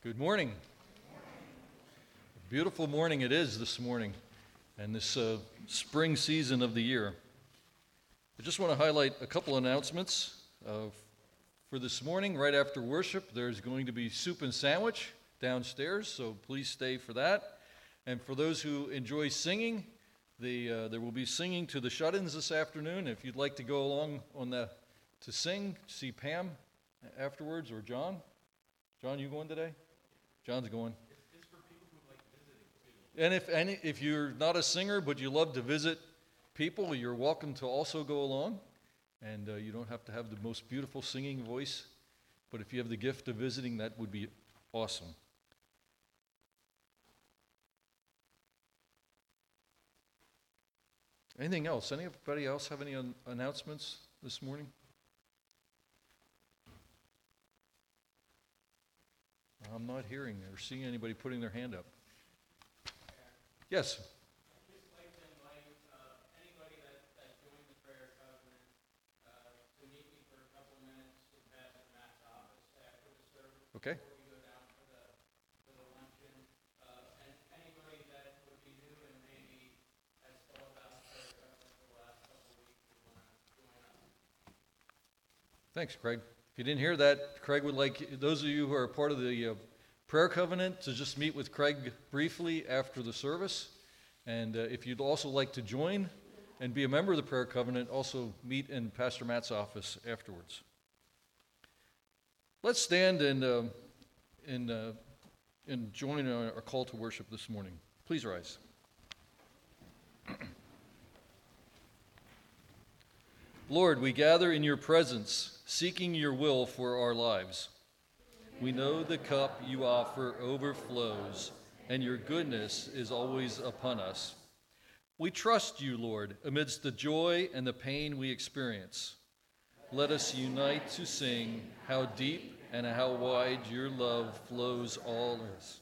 Good morning. Beautiful morning it is this morning and this spring season of the year. I just want to highlight a couple announcements. For this morning, right after worship, there's going to be soup and sandwich downstairs, so please stay for that. And for those who enjoy singing, there will be singing to the shut-ins this afternoon. If you'd like to go along to sing, see Pam afterwards, or John. John, you going today? John's going. It's for people who like visiting too. And if you're not a singer but you love to visit people, you're welcome to also go along. And you don't have to have the most beautiful singing voice, but if you have the gift of visiting, that would be awesome. Anything else? Anybody else have any announcements this morning? I'm not hearing or seeing anybody putting their hand up. Yes? I'd just like to invite anybody that joined the prayer covenant to meet me for a couple of minutes in Pastor Matt's office after the service. Okay. Before we go down for the luncheon. And anybody that would be new and maybe has thought about prayer covenant for the last couple of weeks would want to join us. Thanks, Craig. If you didn't hear that, Craig would like those of you who are part of the prayer covenant to just meet with Craig briefly after the service. And if you'd also like to join and be a member of the prayer covenant, also meet in Pastor Matt's office afterwards. Let's stand and join our call to worship this morning. Please rise. Lord, we gather in your presence, seeking your will for our lives. We know the cup you offer overflows, and your goodness is always upon us. We trust you, Lord, amidst the joy and the pain we experience. Let us unite to sing how deep and how wide your love flows all us.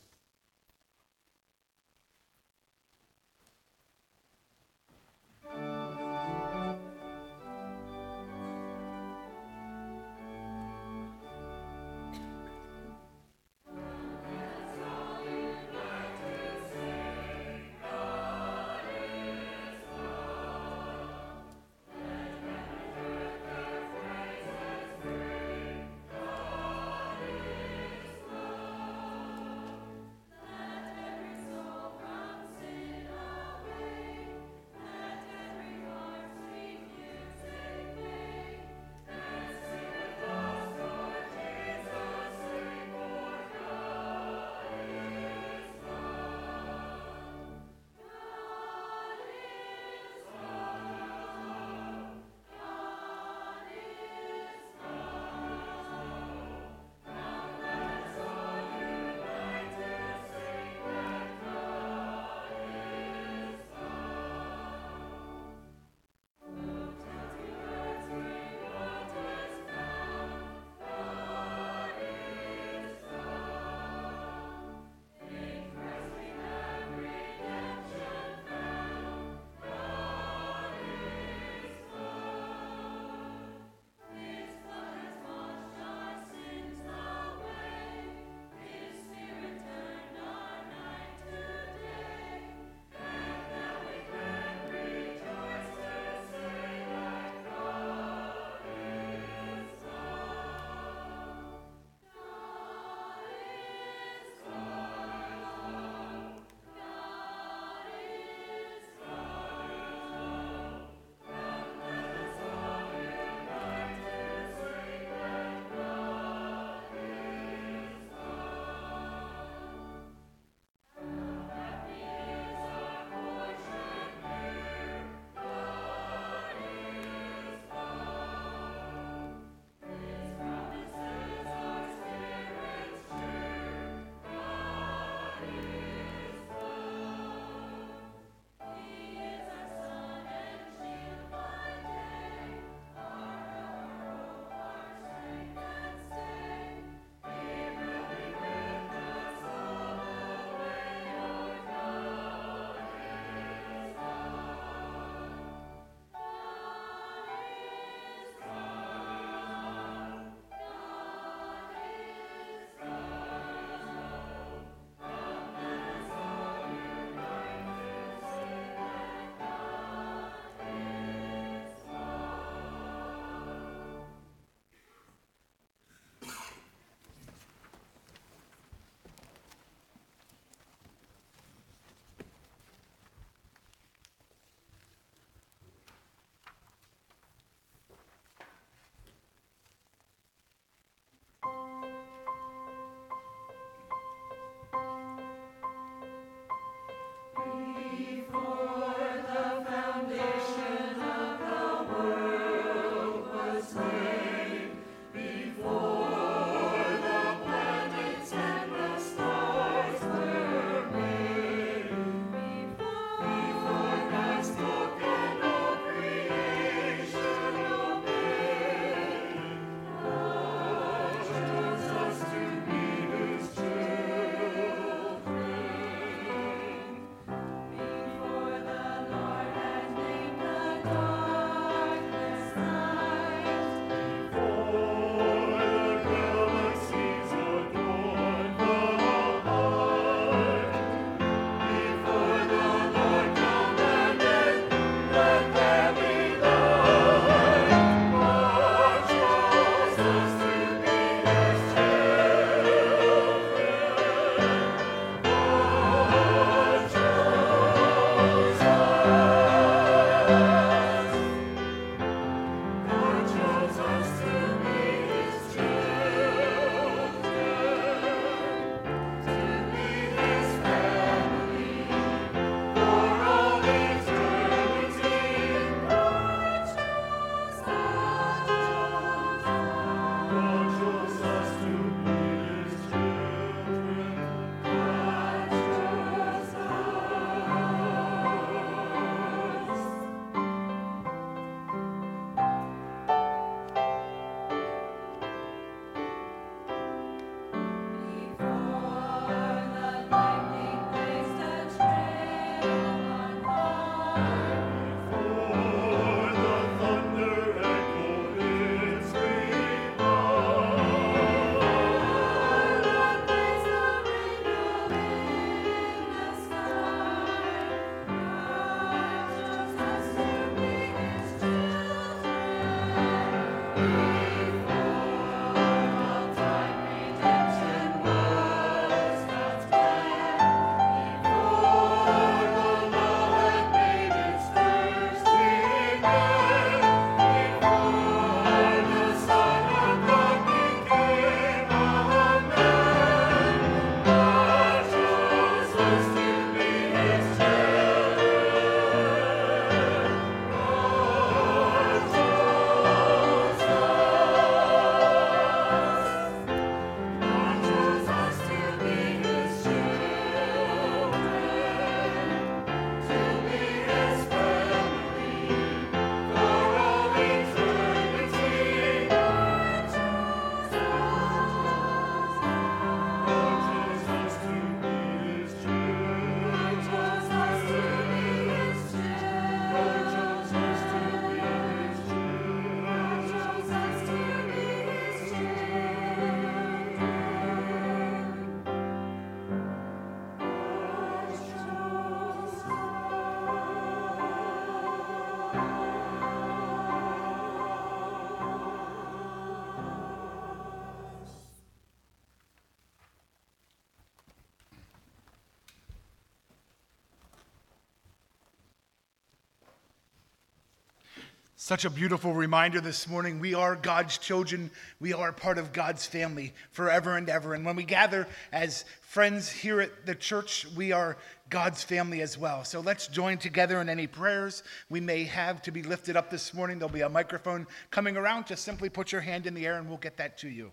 Such a beautiful reminder this morning. We are God's children. We are part of God's family forever and ever. And when we gather as friends here at the church, we are God's family as well. So let's join together in any prayers we may have to be lifted up this morning. There'll be a microphone coming around. Just simply put your hand in the air and we'll get that to you.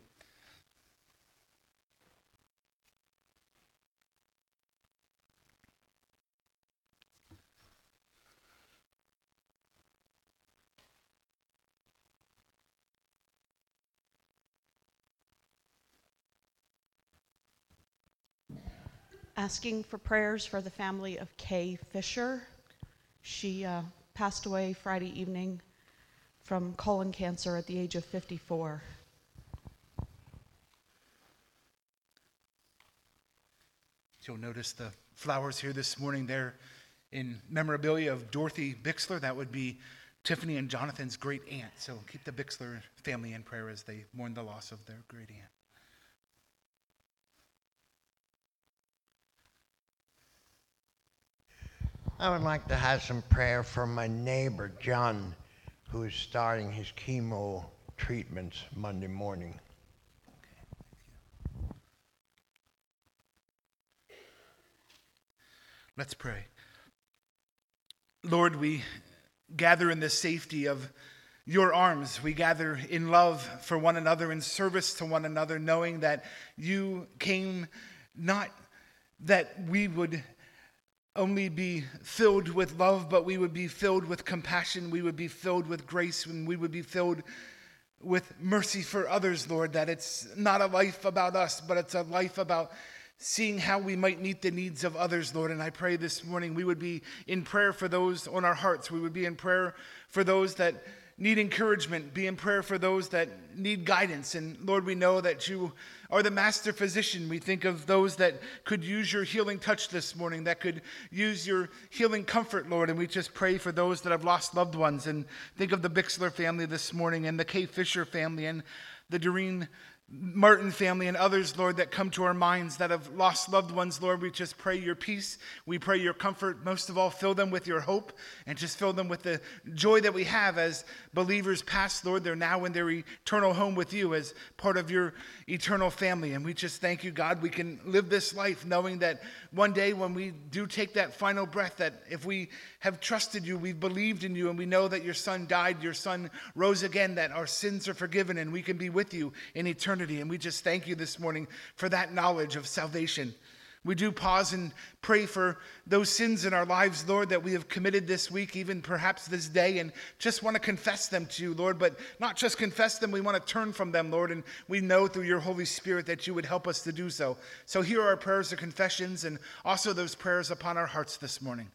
Asking for prayers for the family of Kay Fisher. She passed away Friday evening from colon cancer at the age of 54. You'll notice the flowers here this morning. They're in memorabilia of Dorothy Bixler. That would be Tiffany and Jonathan's great aunt. So keep the Bixler family in prayer as they mourn the loss of their great aunt. I would like to have some prayer for my neighbor, John, who is starting his chemo treatments Monday morning. Let's pray. Lord, we gather in the safety of your arms. We gather in love for one another, in service to one another, knowing that you came not that we would only be filled with love, but we would be filled with compassion. We would be filled with grace, and we would be filled with mercy for others, Lord, that it's not a life about us, but it's a life about seeing how we might meet the needs of others, Lord. And I pray this morning we would be in prayer for those on our hearts. We would be in prayer for those that need encouragement, be in prayer for those that need guidance. And Lord, we know that you are the master physician. We think of those that could use your healing touch this morning, that could use your healing comfort, Lord. And we just pray for those that have lost loved ones. And think of the Bixler family this morning, and the Kay Fisher family, and the Doreen Martin family, and others, Lord, that come to our minds that have lost loved ones. Lord, we just pray your peace. We pray your comfort. Most of all, fill them with your hope, and just fill them with the joy that we have as believers past, Lord. They're now in their eternal home with you as part of your eternal family. And we just thank you, God, we can live this life knowing that one day when we do take that final breath, that if we have trusted you, we've believed in you, and we know that your son died, your son rose again, that our sins are forgiven, and we can be with you in eternity. And we just thank you this morning for that knowledge of salvation. We do pause and pray for those sins in our lives, Lord, that we have committed this week, even perhaps this day, and just want to confess them to you, Lord. But not just confess them, we want to turn from them, Lord. And we know through your Holy Spirit that you would help us to do so. So here are our prayers of confessions, and also those prayers upon our hearts this morning.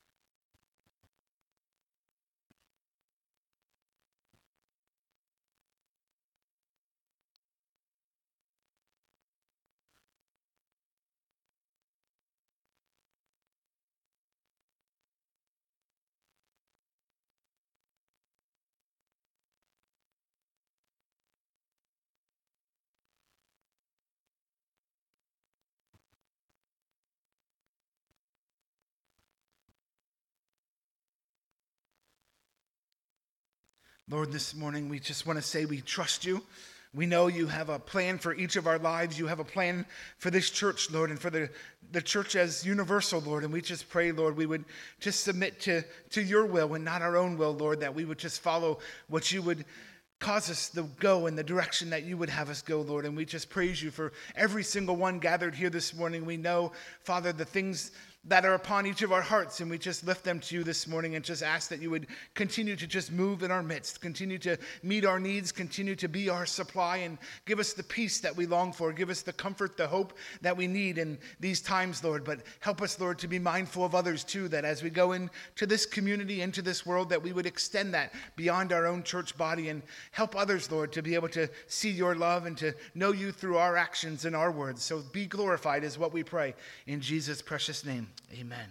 Lord, this morning we just want to say we trust you. We know you have a plan for each of our lives. You have a plan for this church, Lord, and for the church as universal, Lord. And we just pray, Lord, we would just submit to your will and not our own will, Lord, that we would just follow what you would cause us to go in the direction that you would have us go, Lord. And we just praise you for every single one gathered here this morning. We know, Father, the things that are upon each of our hearts, and we just lift them to you this morning and just ask that you would continue to just move in our midst, continue to meet our needs, continue to be our supply, and give us the peace that we long for, give us the comfort, the hope that we need in these times, Lord. But help us, Lord, to be mindful of others too, that as we go into this community, into this world, that we would extend that beyond our own church body, and help others, Lord, to be able to see your love and to know you through our actions and our words. So be glorified is what we pray in Jesus' precious name. Amen.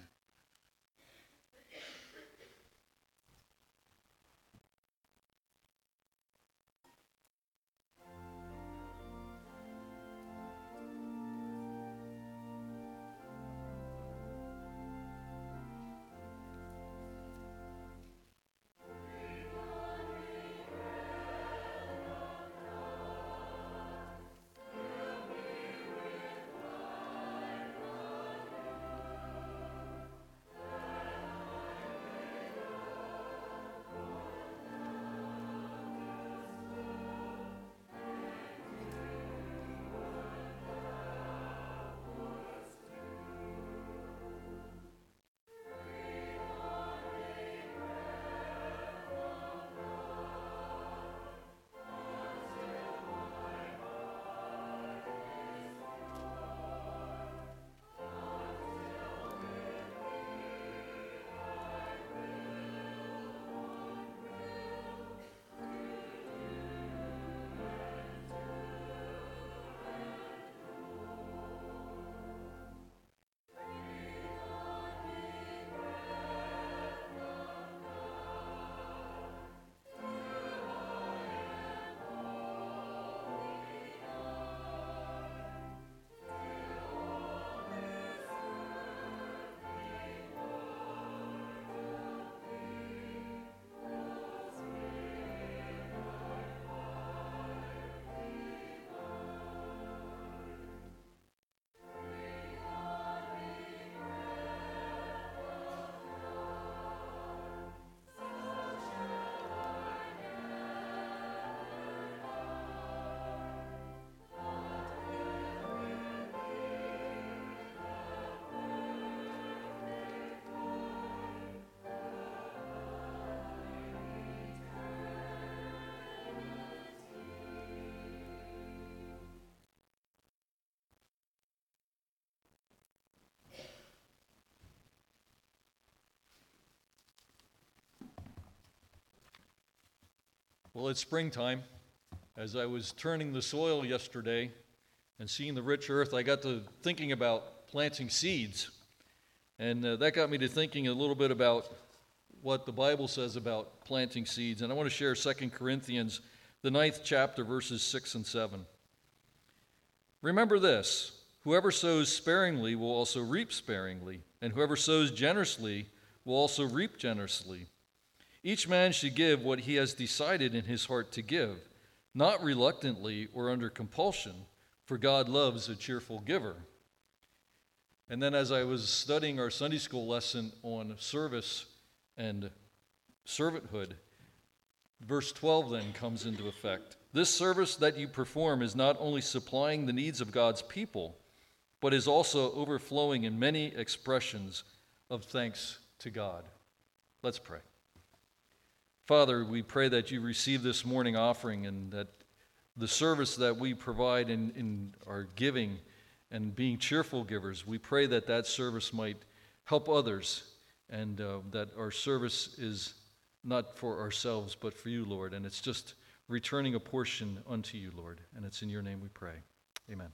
Well, it's springtime. As I was turning the soil yesterday and seeing the rich earth, I got to thinking about planting seeds. And that got me to thinking a little bit about what the Bible says about planting seeds. And I want to share 2 Corinthians, the 9th chapter, verses 6 and 7. Remember this: whoever sows sparingly will also reap sparingly, and whoever sows generously will also reap generously. Each man should give what he has decided in his heart to give, not reluctantly or under compulsion, for God loves a cheerful giver. And then as I was studying our Sunday school lesson on service and servanthood, verse 12 then comes into effect. This service that you perform is not only supplying the needs of God's people, but is also overflowing in many expressions of thanks to God. Let's pray. Father, we pray that you receive this morning offering, and that the service that we provide in our giving and being cheerful givers, we pray that that service might help others, and that our service is not for ourselves but for you, Lord, and it's just returning a portion unto you, Lord. And it's in your name we pray. Amen.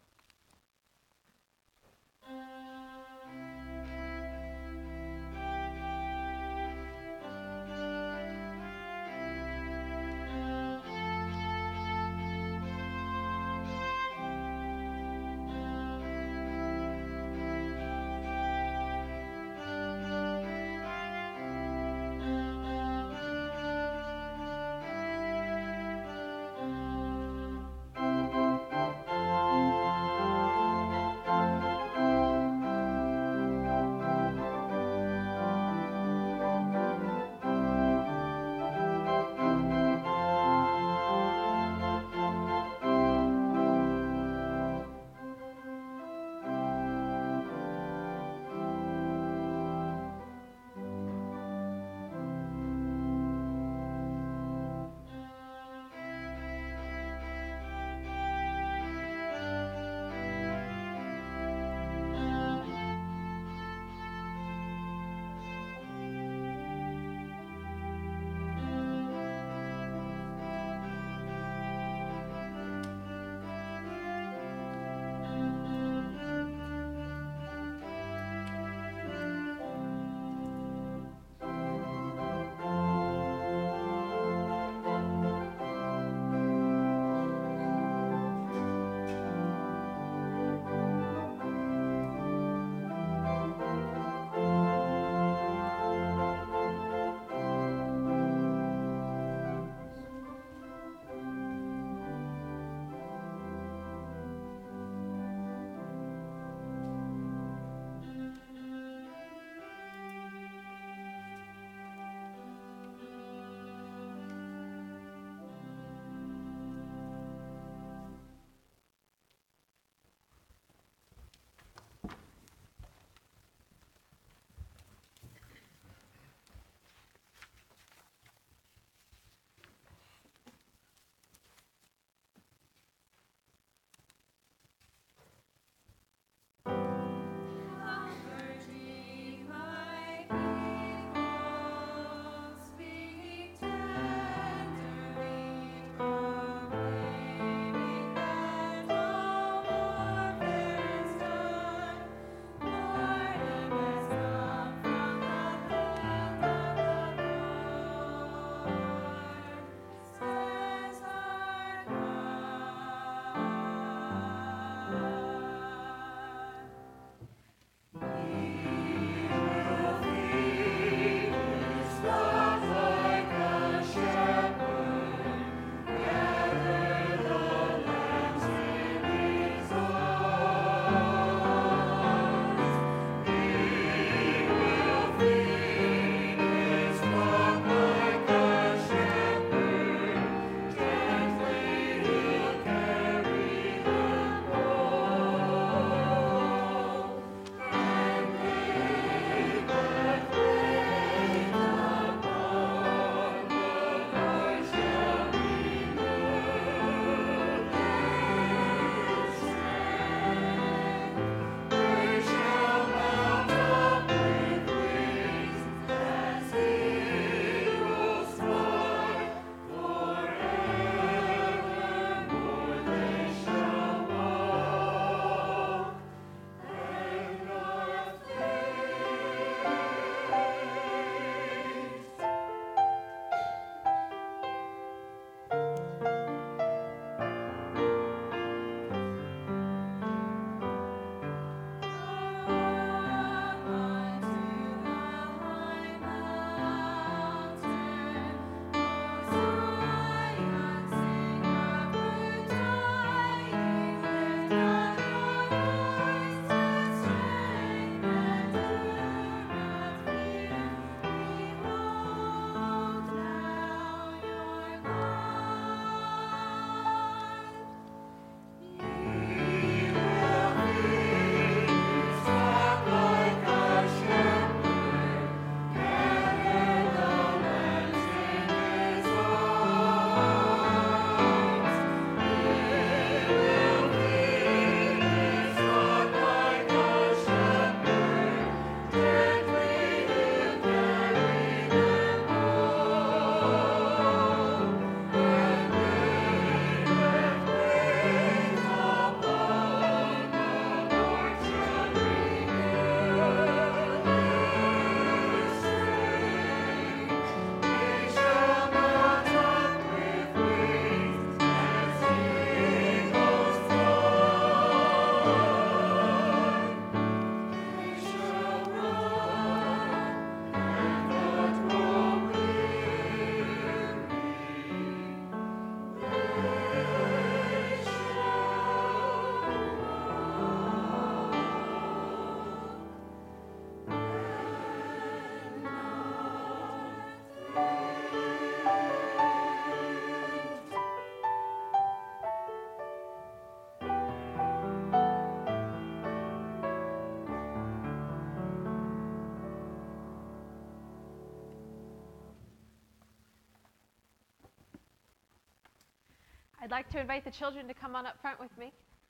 I'd like to invite the children to come on up front with me.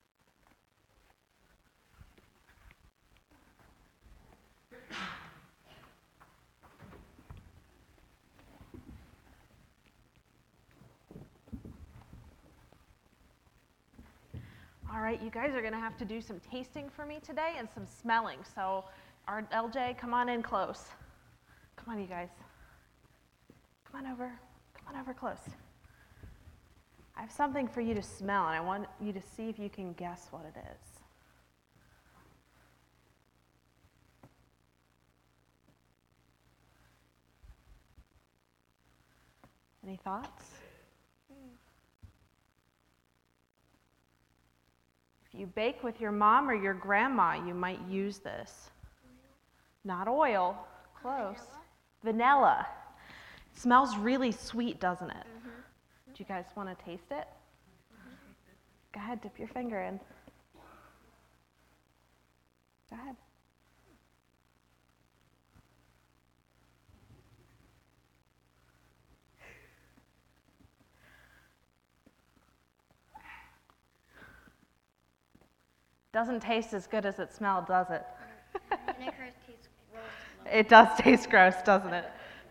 All right, you guys are going to have to do some tasting for me today and some smelling. So, our LJ, come on in close. Come on, you guys. Come on over close. I have something for you to smell, and I want you to see if you can guess what it is. Any thoughts? If you bake with your mom or your grandma, you might use this. Not oil. Close. Vanilla. It smells really sweet, doesn't it? Do you guys want to taste it? Go ahead, dip your finger in. Go ahead. Doesn't taste as good as it smelled, does it? It does taste gross, doesn't it?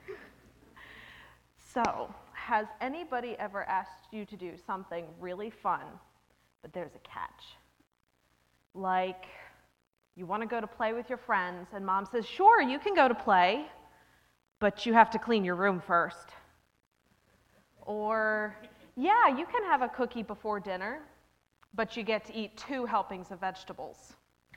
So, has anybody ever asked you to do something really fun, but there's a catch? Like, you want to go to play with your friends, and mom says, sure, you can go to play, but you have to clean your room first. Or, yeah, you can have a cookie before dinner, but you get to eat 2 helpings of vegetables.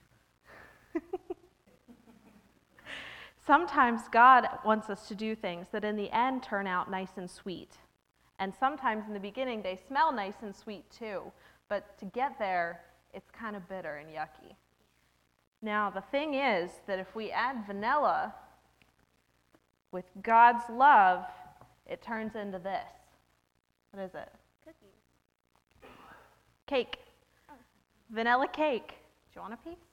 Sometimes God wants us to do things that in the end turn out nice and sweet. And sometimes in the beginning they smell nice and sweet too, but to get there, it's kind of bitter and yucky. Now the thing is that if we add vanilla with God's love, it turns into this. What is it? Cookies. Cake. Vanilla cake. Do you want a piece?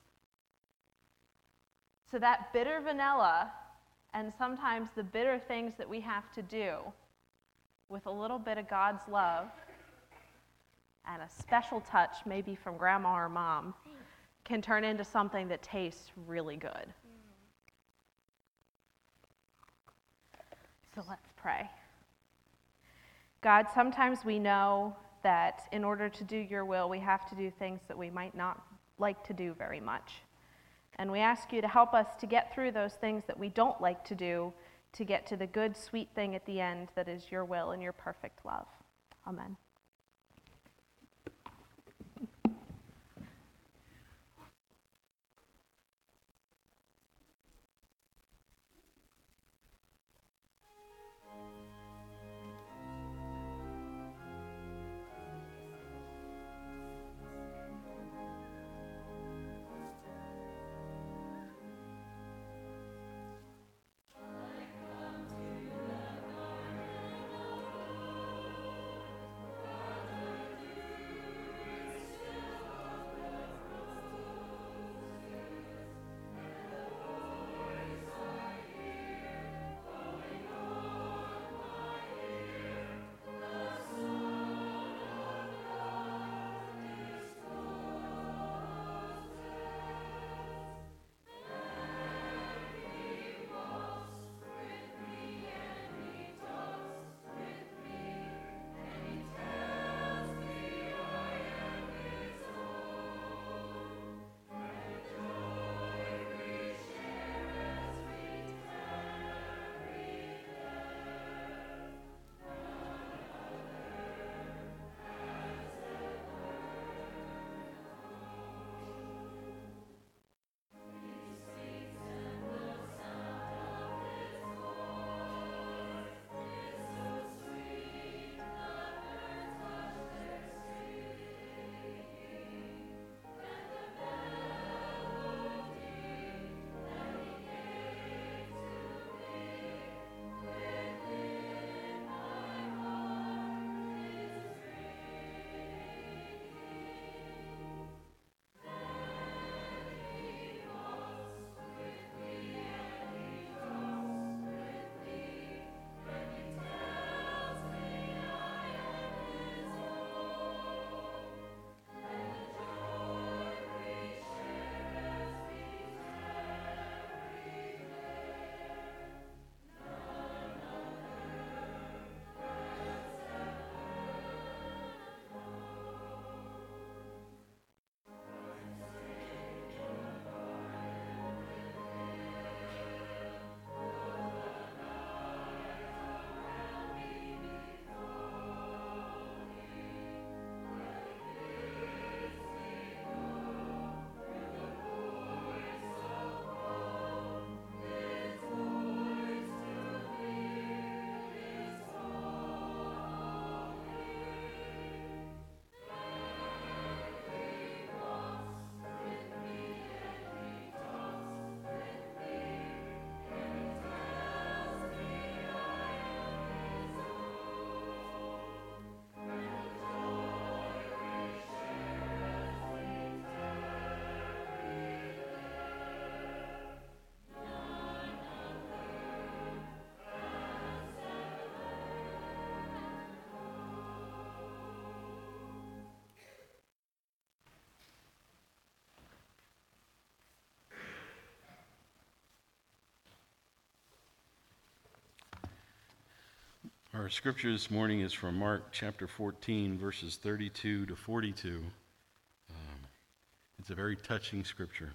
So that bitter vanilla and sometimes the bitter things that we have to do with a little bit of God's love and a special touch maybe from grandma or mom can turn into something that tastes really good. So let's pray. God, sometimes we know that in order to do your will, we have to do things that we might not like to do very much. And we ask you to help us to get through those things that we don't like to do, to get to the good, sweet thing at the end that is your will and your perfect love. Amen. Our scripture this morning is from Mark chapter 14, verses 32 to 42. It's a very touching scripture.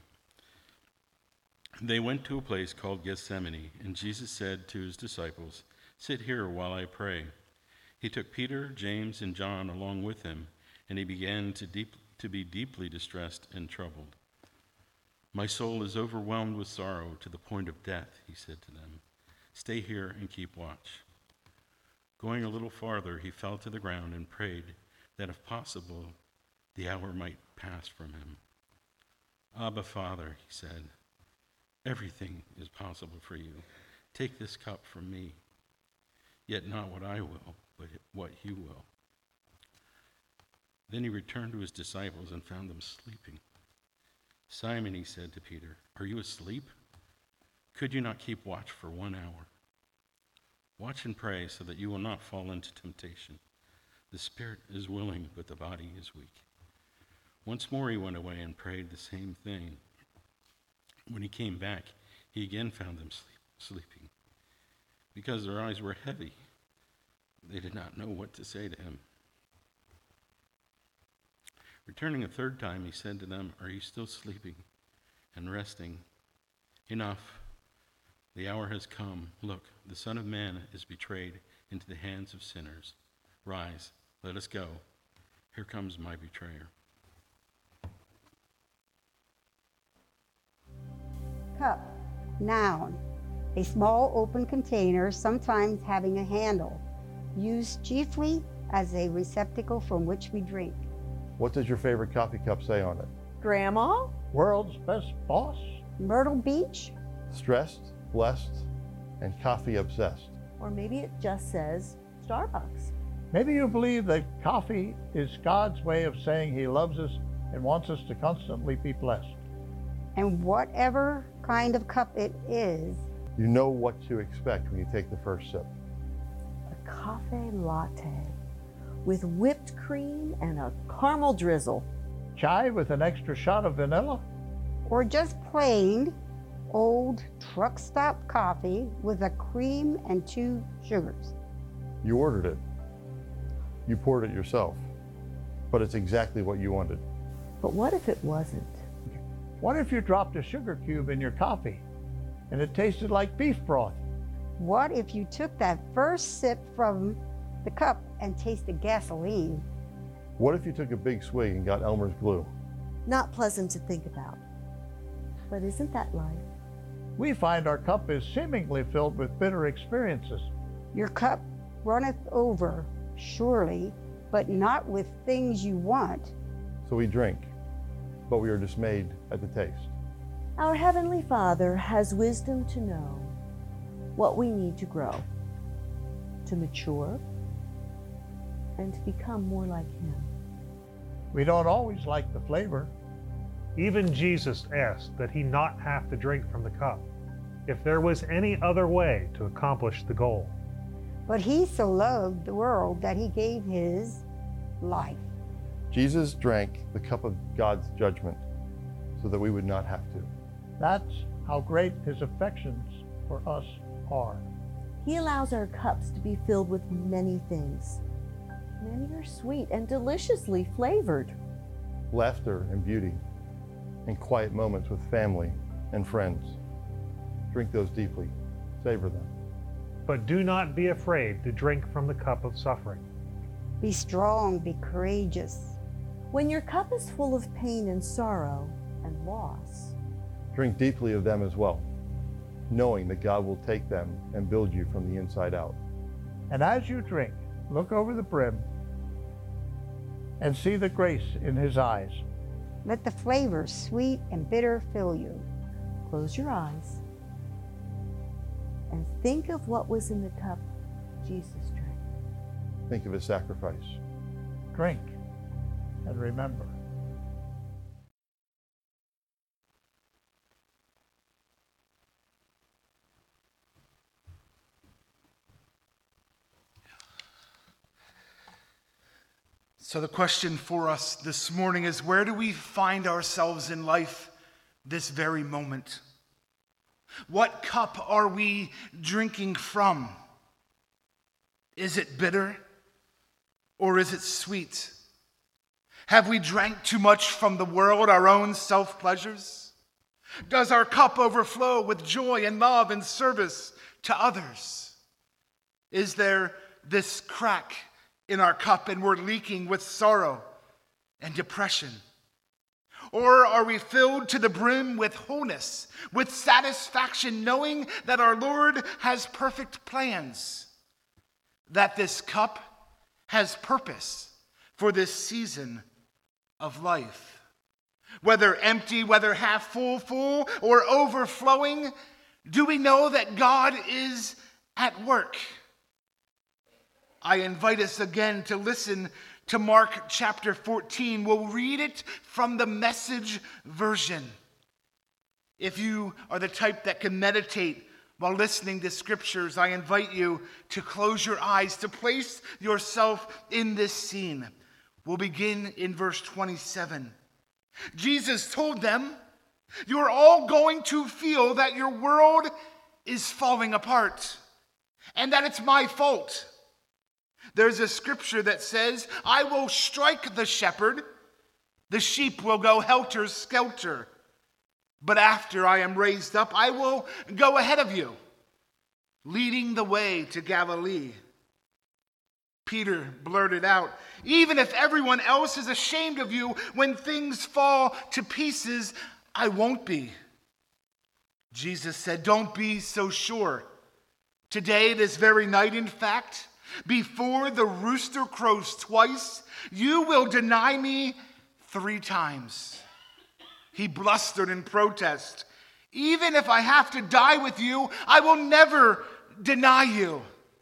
They went to a place called Gethsemane, and Jesus said to his disciples, "Sit here while I pray." He took Peter, James, and John along with him, and he began to be deeply distressed and troubled. "My soul is overwhelmed with sorrow to the point of death," he said to them. "Stay here and keep watch." Going a little farther, he fell to the ground and prayed that, if possible, the hour might pass from him. "Abba, Father," he said, "everything is possible for you. Take this cup from me. Yet not what I will, but what you will." Then he returned to his disciples and found them sleeping. "Simon," he said to Peter, "are you asleep? Could you not keep watch for 1 hour? Watch and pray so that you will not fall into temptation. The spirit is willing, but the body is weak." Once more he went away and prayed the same thing. When he came back, he again found them sleeping. Because their eyes were heavy, they did not know what to say to him. Returning a third time, he said to them, "Are you still sleeping and resting? Enough. The hour has come. Look, the Son of Man is betrayed into the hands of sinners. Rise, let us go. Here comes my betrayer." Cup, noun, a small open container, sometimes having a handle, used chiefly as a receptacle from which we drink. What does your favorite coffee cup say on it? Grandma? World's best boss? Myrtle Beach? Stressed, blessed, and coffee obsessed. Or maybe it just says Starbucks. Maybe you believe that coffee is God's way of saying he loves us and wants us to constantly be blessed. And whatever kind of cup it is, You know what to expect when you take the first sip. A cafe latte with whipped cream and a caramel drizzle. Chai with an extra shot of vanilla? or just plain old truck stop coffee with a cream and 2 sugars. You ordered it. You poured it yourself. But it's exactly what you wanted. But what if it wasn't? What if you dropped a sugar cube in your coffee and it tasted like beef broth? What if you took that first sip from the cup and tasted gasoline? What if you took a big swig and got Elmer's glue? Not pleasant to think about. But isn't that life? We find our cup is seemingly filled with bitter experiences. Your cup runneth over, surely, but not with things you want. So we drink, but we are dismayed at the taste. Our Heavenly Father has wisdom to know what we need to grow, to mature, and to become more like Him. We don't always like the flavor. Even Jesus asked that he not have to drink from the cup, if there was any other way to accomplish the goal. But He so loved the world that He gave His life. Jesus drank the cup of God's judgment so that we would not have to. That's how great His affections for us are. He allows our cups to be filled with many things. Many are sweet and deliciously flavored. Laughter and beauty, and quiet moments with family and friends. Drink those deeply. Savor them. But do not be afraid to drink from the cup of suffering. Be strong, be courageous. When your cup is full of pain and sorrow and loss, Drink deeply of them as well, knowing that God will take them and build you from the inside out. And as you drink, look over the brim and see the grace in His eyes. Let the flavors, sweet and bitter, fill you. close your eyes and think of what was in the cup Jesus drank. Think of His sacrifice. Drink and remember. So the question for us this morning is, where do we find ourselves in life this very moment? What cup are we drinking from? Is it bitter or is it sweet? Have we drank too much from the world, our own self-pleasures? Does our cup overflow with joy and love and service to others? Is there this crack in our cup and we're leaking with sorrow and depression? Or are we filled to the brim with wholeness, with satisfaction, knowing that our Lord has perfect plans, that this cup has purpose for this season of life? Whether empty, whether half full, full, or overflowing, do we know that God is at work? I invite us again to listen to Mark chapter 14. We'll read it from the Message version. If you are the type that can meditate while listening to scriptures, I invite you to close your eyes, to place yourself in this scene. We'll begin in verse 27. Jesus told them, "You're all going to feel that your world is falling apart and that it's my fault. There's a scripture that says, 'I will strike the shepherd, the sheep will go helter-skelter. But after I am raised up, I will go ahead of you, leading the way to Galilee.'" Peter blurted out, "Even if everyone else is ashamed of you when things fall to pieces, I won't be." Jesus said, "Don't be so sure. Today, this very night, in fact, before the rooster crows twice, you will deny me 3 times. He blustered in protest. "Even if I have to die with you, I will never deny you."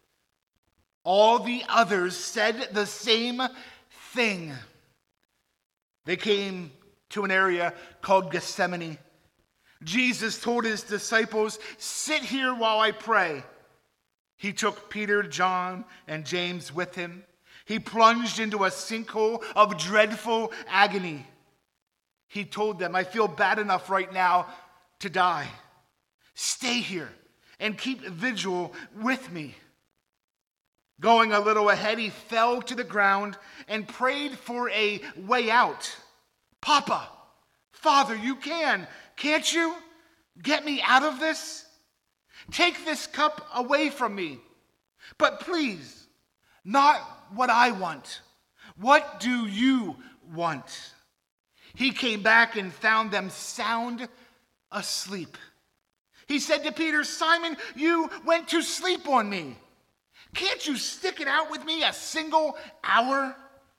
All the others said the same thing. They came to an area called Gethsemane. Jesus told his disciples, "Sit here while I pray." He took Peter, John, and James with him. He plunged into a sinkhole of dreadful agony. He told them, "I feel bad enough right now to die. Stay here and keep vigil with me." Going a little ahead, he fell to the ground and prayed for a way out. "Papa, Father, you can't you? Get me out of this? Take this cup away from me. But please, not what I want. What do you want?" He came back and found them sound asleep. He said to Peter, "Simon, you went to sleep on me. Can't you stick it out with me a single hour?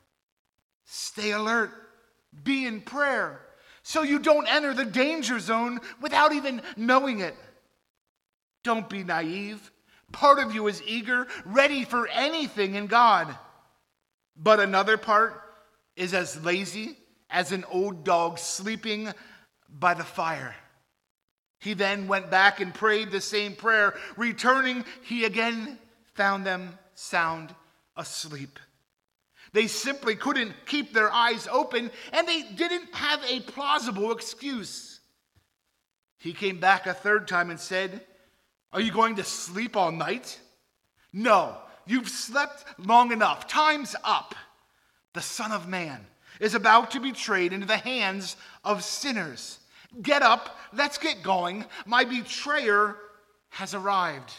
Stay alert. Be in prayer so you don't enter the danger zone without even knowing it. Don't be naive. Part of you is eager, ready for anything in God. But another part is as lazy as an old dog sleeping by the fire." He then went back and prayed the same prayer. Returning, he again found them sound asleep. They simply couldn't keep their eyes open, and they didn't have a plausible excuse. He came back a third time and said, "Are you going to sleep all night? No, you've slept long enough. Time's up. The Son of Man is about to be betrayed into the hands of sinners. Get up, let's get going. My betrayer has arrived."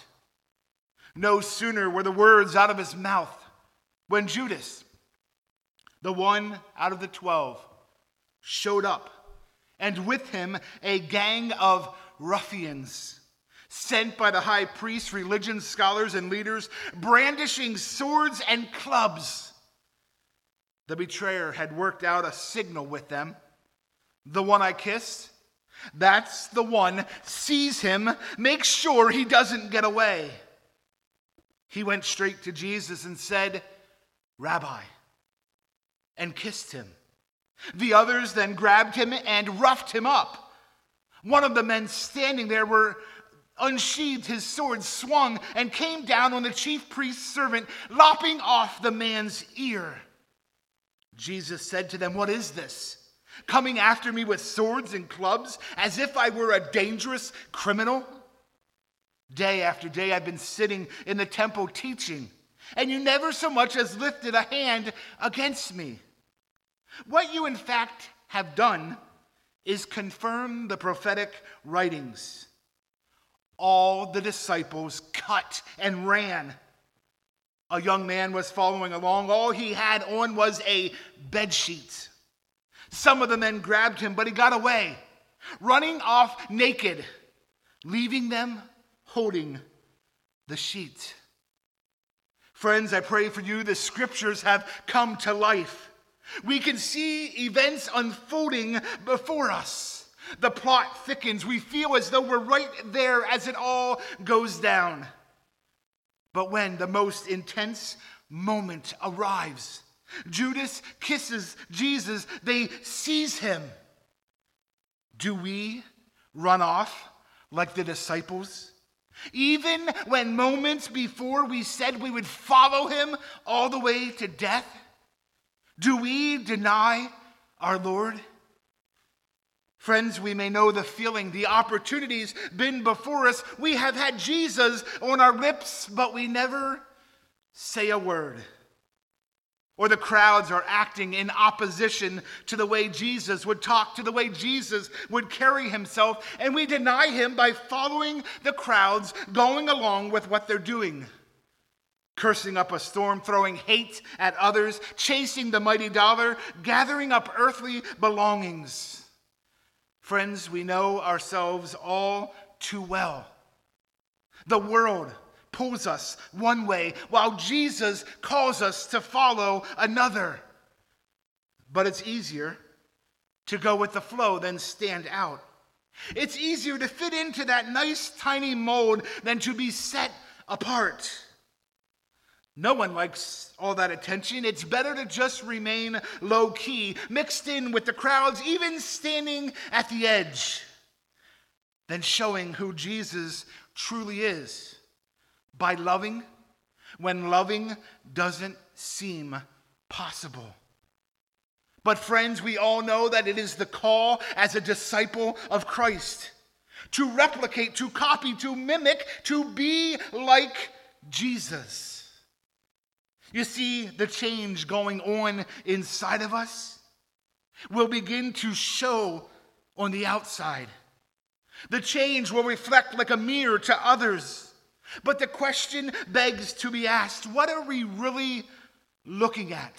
No sooner were the words out of his mouth when Judas, the one out of the 12, showed up, and with him a gang of ruffians sent by the high priests, religion scholars, and leaders, brandishing swords and clubs. The betrayer had worked out a signal with them. "The one I kissed, that's the one. Seize him. Make sure he doesn't get away." He went straight to Jesus and said, "Rabbi," and kissed him. The others then grabbed him and roughed him up. One of the men standing there unsheathed his sword, swung, and came down on the chief priest's servant, lopping off the man's ear. Jesus said to them, "What is this? Coming after me with swords and clubs, as if I were a dangerous criminal? Day after day I've been sitting in the temple teaching, and you never so much as lifted a hand against me. What you in fact have done is confirm the prophetic writings. All the disciples cut and ran. A young man was following along. All he had on was a bedsheet. Some of the men grabbed him, but he got away, running off naked, leaving them holding the sheet. Friends, I pray for you, the scriptures have come to life. We can see events unfolding before us. The plot thickens. We feel as though we're right there as it all goes down. But when the most intense moment arrives, Judas kisses Jesus, they seize him. Do we run off like the disciples? Even when moments before we said we would follow him all the way to death? Do we deny our Lord? Friends, we may know the feeling, the opportunities been before us. We have had Jesus on our lips, but we never say a word. Or the crowds are acting in opposition to the way Jesus would talk, to the way Jesus would carry himself, and we deny him by following the crowds, going along with what they're doing. Cursing up a storm, throwing hate at others, chasing the mighty dollar, gathering up earthly belongings. Friends, we know ourselves all too well. The world pulls us one way, while Jesus calls us to follow another. But it's easier to go with the flow than stand out. It's easier to fit into that nice tiny mold than to be set apart. No one likes all that attention. It's better to just remain low-key, mixed in with the crowds, even standing at the edge, than showing who Jesus truly is by loving when loving doesn't seem possible. But friends, we all know that it is the call as a disciple of Christ to replicate, to copy, to mimic, to be like Jesus. You see, the change going on inside of us will begin to show on the outside. The change will reflect like a mirror to others. But the question begs to be asked, what are we really looking at?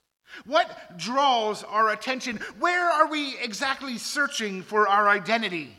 What draws our attention? Where are we exactly searching for our identity?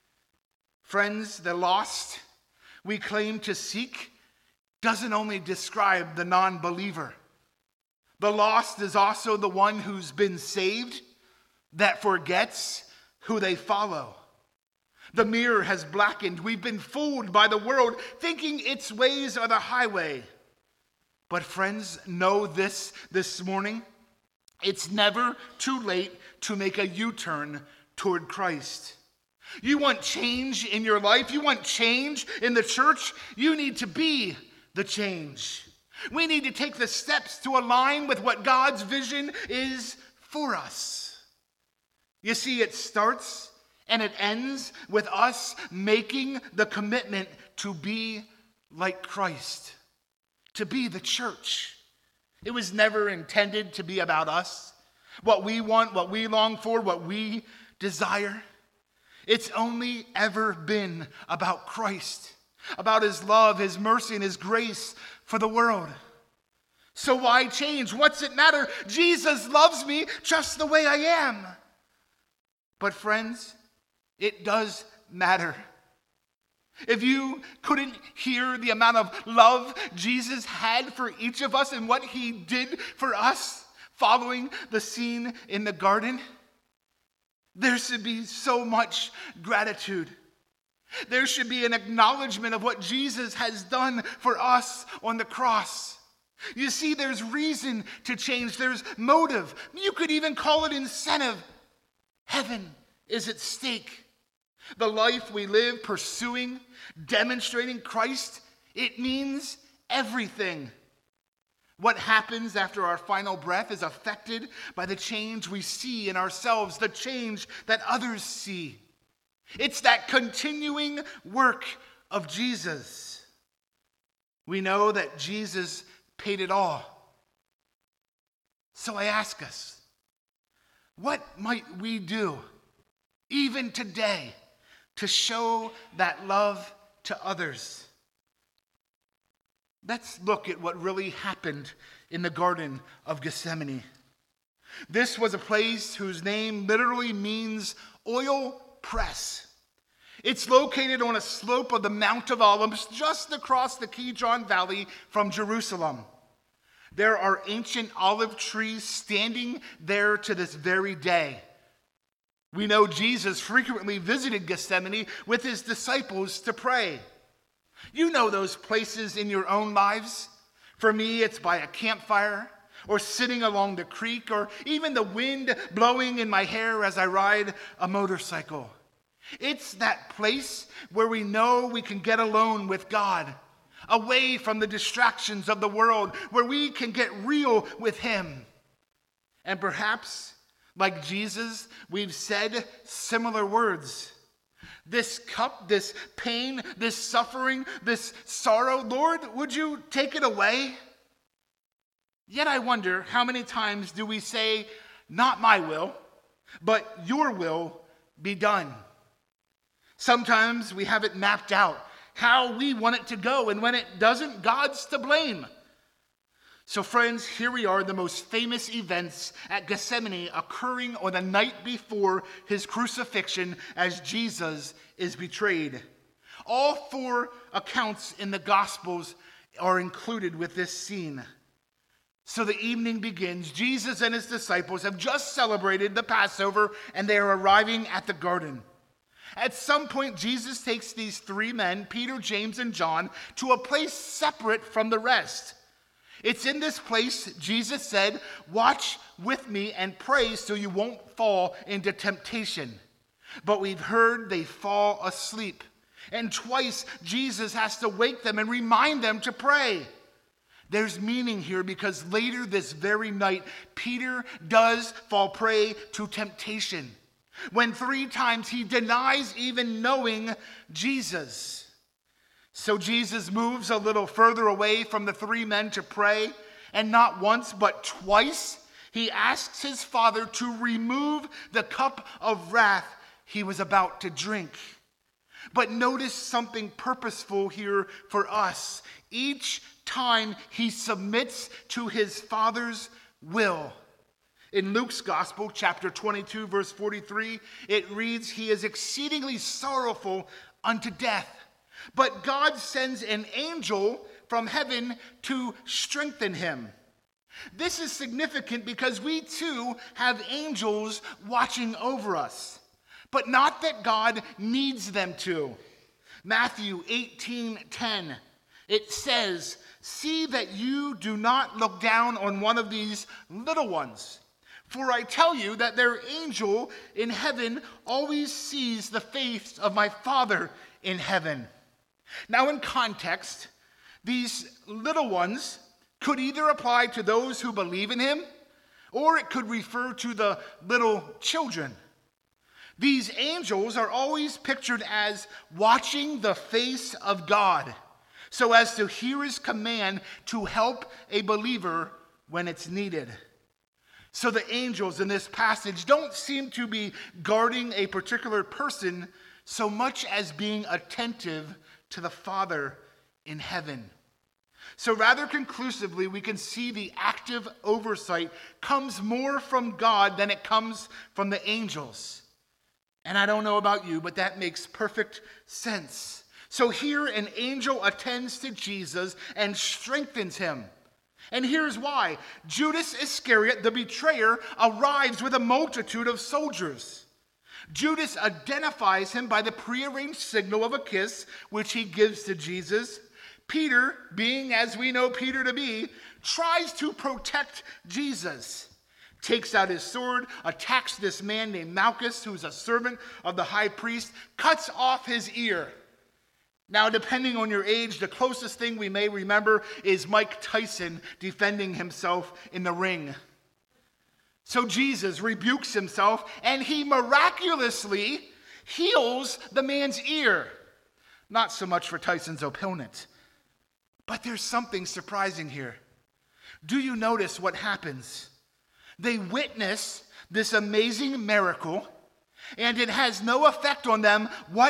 Friends, the lost we claim to seek doesn't only describe the non-believer. The lost is also the one who's been saved that forgets who they follow. The mirror has blackened. We've been fooled by the world, thinking its ways are the highway. But friends, know this morning. It's never too late to make a U-turn toward Christ. You want change in your life? You want change in the church? You need to be the change. We need to take the steps to align with what God's vision is for us. You see, it starts and it ends with us making the commitment to be like Christ, to be the church. It was never intended to be about us, what we want, what we long for, what we desire. It's only ever been about Christ, about his love, his mercy, and his grace for the world. So why change? What's it matter? Jesus loves me just the way I am. But friends, it does matter. If you couldn't hear the amount of love Jesus had for each of us and what he did for us following the scene in the garden, there should be so much gratitude. There should be an acknowledgement of what Jesus has done for us on the cross. You see, there's reason to change. There's motive. You could even call it incentive. Heaven is at stake. The life we live pursuing, demonstrating Christ, it means everything. What happens after our final breath is affected by the change we see in ourselves, the change that others see. It's that continuing work of Jesus. We know that Jesus paid it all. So I ask us, what might we do, even today, to show that love to others? Let's look at what really happened in the Garden of Gethsemane. This was a place whose name literally means oil press. It's located on a slope of the Mount of Olives just across the Kidron Valley from Jerusalem. There are ancient olive trees standing there to this very day. We know Jesus frequently visited Gethsemane with his disciples to pray. You know those places in your own lives. For me, it's by a campfire, or sitting along the creek, or even the wind blowing in my hair as I ride a motorcycle. It's that place where we know we can get alone with God, away from the distractions of the world, where we can get real with him. And perhaps, like Jesus, we've said similar words. This cup, this pain, this suffering, this sorrow, Lord, would you take it away? Yet I wonder, how many times do we say, not my will, but your will be done? Sometimes we have it mapped out, how we want it to go, and when it doesn't, God's to blame. So friends, here we are, the most famous events at Gethsemane occurring on the night before his crucifixion as Jesus is betrayed. All 4 accounts in the Gospels are included with this scene. So the evening begins. Jesus and his disciples have just celebrated the Passover, and they are arriving at the garden. At some point, Jesus takes these 3 men, Peter, James, and John, to a place separate from the rest. It's in this place, Jesus said, watch with me and pray so you won't fall into temptation. But we've heard they fall asleep. And twice, Jesus has to wake them and remind them to pray. There's meaning here because later this very night, Peter does fall prey to temptation, when 3 times he denies even knowing Jesus. So Jesus moves a little further away from the 3 men to pray, and not once but twice he asks his Father to remove the cup of wrath he was about to drink. But notice something purposeful here for us. Each time he submits to his Father's will. In Luke's Gospel, chapter 22, verse 43, it reads, he is exceedingly sorrowful unto death, but God sends an angel from heaven to strengthen him. This is significant because we too have angels watching over us, but not that God needs them to. Matthew 18:10, it says, see that you do not look down on one of these little ones. For I tell you that their angel in heaven always sees the face of my Father in heaven. Now in context, these little ones could either apply to those who believe in him, or it could refer to the little children. These angels are always pictured as watching the face of God, so as to hear his command to help a believer when it's needed. So the angels in this passage don't seem to be guarding a particular person so much as being attentive to the Father in heaven. So rather conclusively, we can see the active oversight comes more from God than it comes from the angels. And I don't know about you, but that makes perfect sense. So here an angel attends to Jesus and strengthens him. And here's why. Judas Iscariot, the betrayer, arrives with a multitude of soldiers. Judas identifies him by the prearranged signal of a kiss, which he gives to Jesus. Peter, being as we know Peter to be, tries to protect Jesus. Takes out his sword, attacks this man named Malchus, who's a servant of the high priest, cuts off his ear. Now, depending on your age, the closest thing we may remember is Mike Tyson defending himself in the ring. So Jesus rebukes himself, and he miraculously heals the man's ear. Not so much for Tyson's opponent. But there's something surprising here. do you notice what happens? They witness this amazing miracle, and it has no effect on them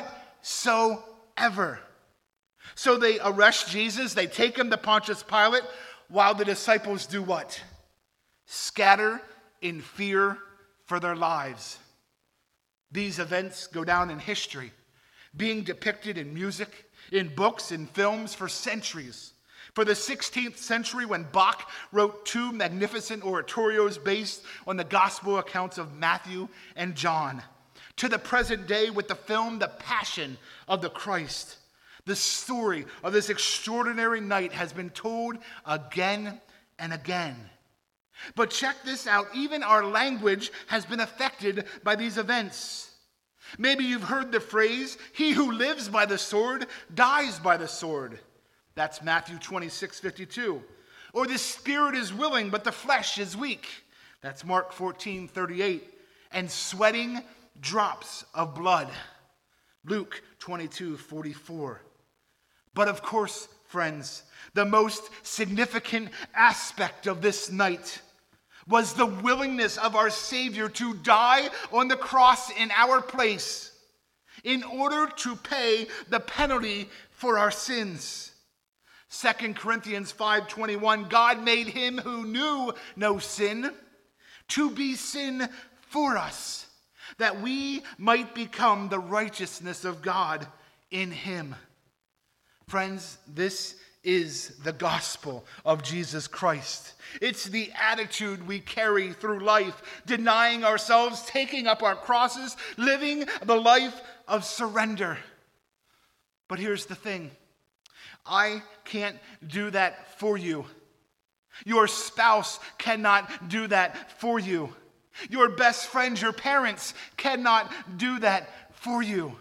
whatsoever. So they arrest Jesus, they take him to Pontius Pilate, while the disciples do what? Scatter in fear for their lives. These events go down in history, being depicted in music, in books, in films for centuries. For the 16th century, when Bach wrote 2 magnificent oratorios based on the gospel accounts of Matthew and John, to the present day with the film The Passion of the Christ, the story of this extraordinary night has been told again and again. But check this out, even our language has been affected by these events. Maybe you've heard the phrase, "He who lives by the sword dies by the sword." That's Matthew 26:52. Or the spirit is willing, but the flesh is weak. That's Mark 14:38. And sweating drops of blood. Luke 22:44. But of course, friends, the most significant aspect of this night was the willingness of our Savior to die on the cross in our place in order to pay the penalty for our sins. 2 Corinthians 5:21, God made him who knew no sin to be sin for us, that we might become the righteousness of God in him. Friends, this is the gospel of Jesus Christ. It's the attitude we carry through life, denying ourselves, taking up our crosses, living the life of surrender. But here's the thing. I can't do that for you. Your spouse cannot do that for you. Your best friends, your parents cannot do that for you.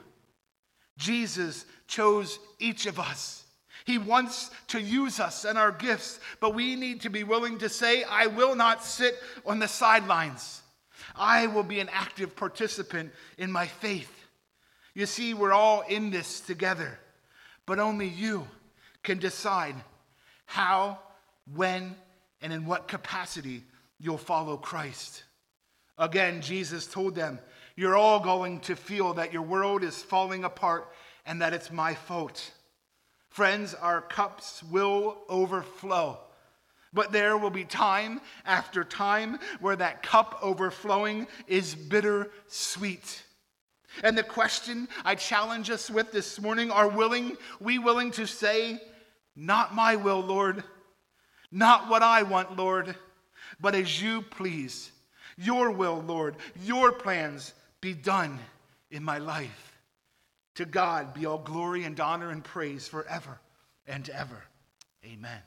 Jesus chose each of us. He wants to use us and our gifts, but we need to be willing to say, I will not sit on the sidelines. I will be an active participant in my faith. You see, we're all in this together, but only you can decide how, when, and in what capacity you'll follow Christ. Again, Jesus told them, you're all going to feel that your world is falling apart and that it's my fault. Friends, our cups will overflow, but there will be time after time where that cup overflowing is bitter-sweet. And the question I challenge us with this morning, are we willing to say, not my will, Lord, not what I want, Lord, but as you please, your will, Lord, your plans be done in my life. To God be all glory and honor and praise forever and ever. Amen.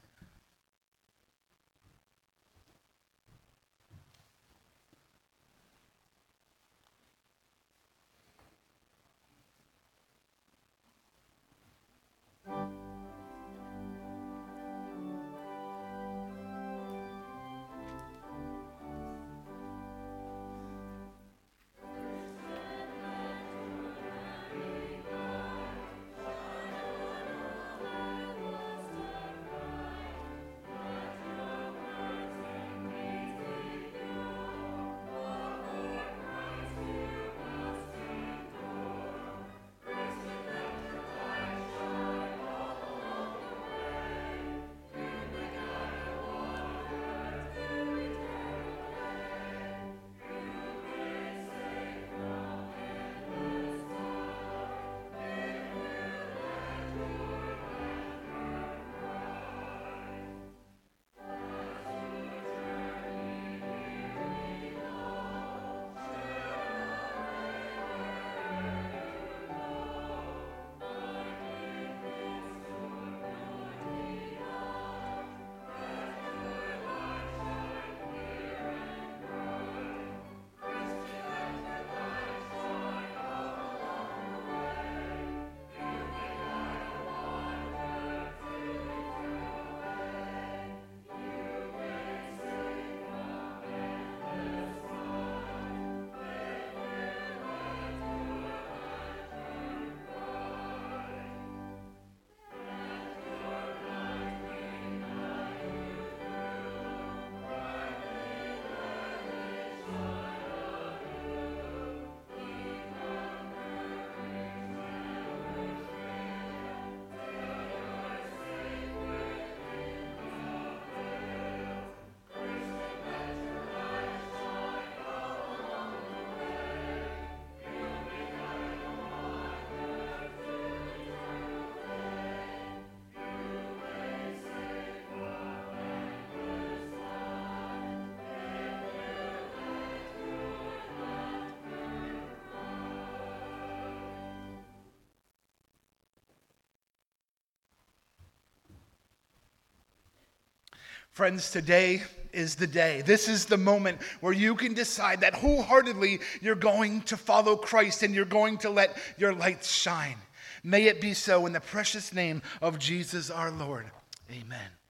Friends, today is the day. This is the moment where you can decide that wholeheartedly you're going to follow Christ and you're going to let your light shine. May it be so in the precious name of Jesus our Lord. Amen.